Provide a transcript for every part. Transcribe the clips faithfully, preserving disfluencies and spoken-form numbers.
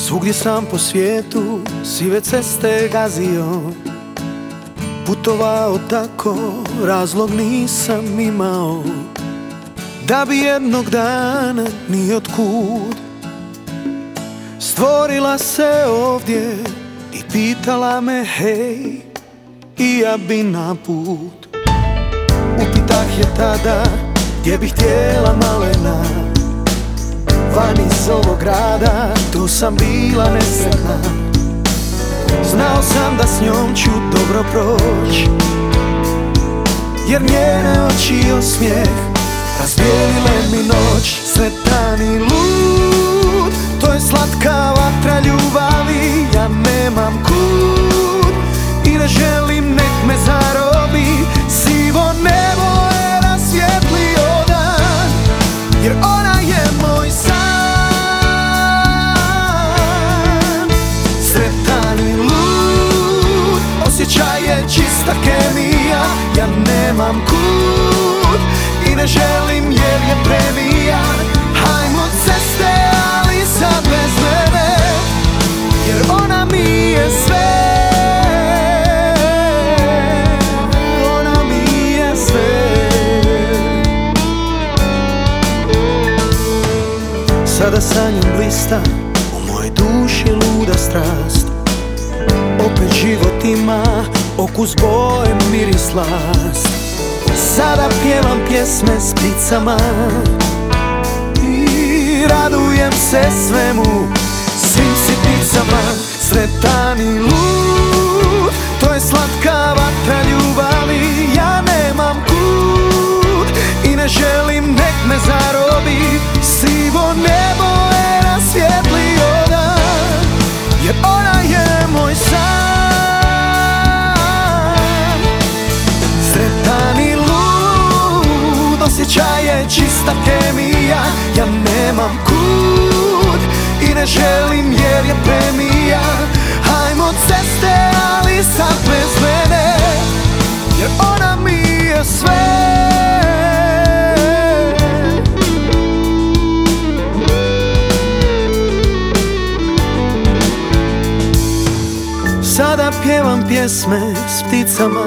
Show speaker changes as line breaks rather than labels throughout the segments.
Svugdje sam po svijetu sive ceste gazio, putovao tako, razlog nisam imao, da bi jednog dana ni otkud stvorila se ovdje i pitala me hej, i ja bi na put. Upitah je tada gdje bi htjela malena, van iz ovog grada, tu sam bila nesretna. Znao sam da s njom ću dobro proć, jer njene oči i osmijeh razbijelile mi noć. Sretan i lud, to je slatka vatra ljubavi. Ja nemam kud i ne želim nek me zarobi. Sivo nebo je rasvjetlio dan, jer ona je moj san. Sretan i lud, osjećaj je čista kemija. Ja nemam kud i ne želim jer je premijan. Hajmo ceste, ali sad bez mene, jer ona mi je sve. Ona mi je sve. Sada sa njom blista u mojoj duši luda strast. Opet život ima okus boje, miris, slast. Sada pjevam pjesme s pticama i radujem se svemu, svim sitnicama. Sretan i lud, to je slatka vatra ljubavi. Ja nemam kud i ne želim nek me zarobi. Sivo nebo je rasvjetlio dan, jer ona je moj san. Sretan i lud, osjećaj je čista kemija. Ja nemam kud i ne želim jer je premijan. Hajmo ceste, ali sad bez mene, jer ona mi je sve. Sada pjevam pjesme s pticama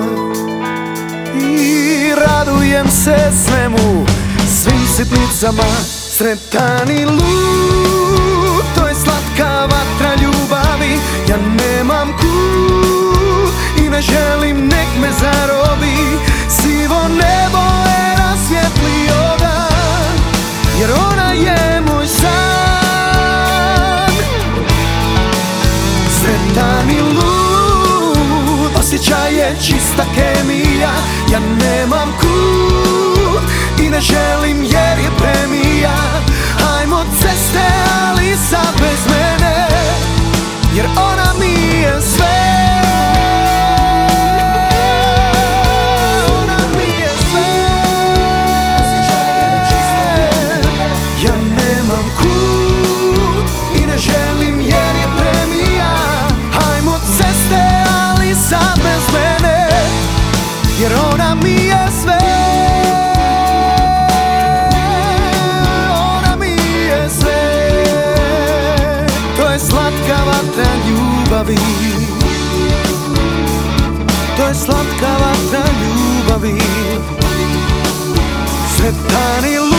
i radujem se svemu, svim sitnicama. Sretan i lud, to je slatka vatra ljubavi. Ja nemam kud i ne želim nek me zarobi. Sivo nebo je rasvjetlio dan, jer ona je moj san. Sretan i lud, osjećaj je čista kemija. Ja nemam kud i ne želim jer je premijan. Hajmo ceste, ali sad bez mene, jer ona mi je sve. Ona mi je sve. Ja nemam kud i ne želim jer je premijan. Hajmo ceste, ali sad bez mene, jer ona mi je sve. Ona mi je sve. To je slatka vatra ljubavi. To je slatka vatra ljubavi. Sretan i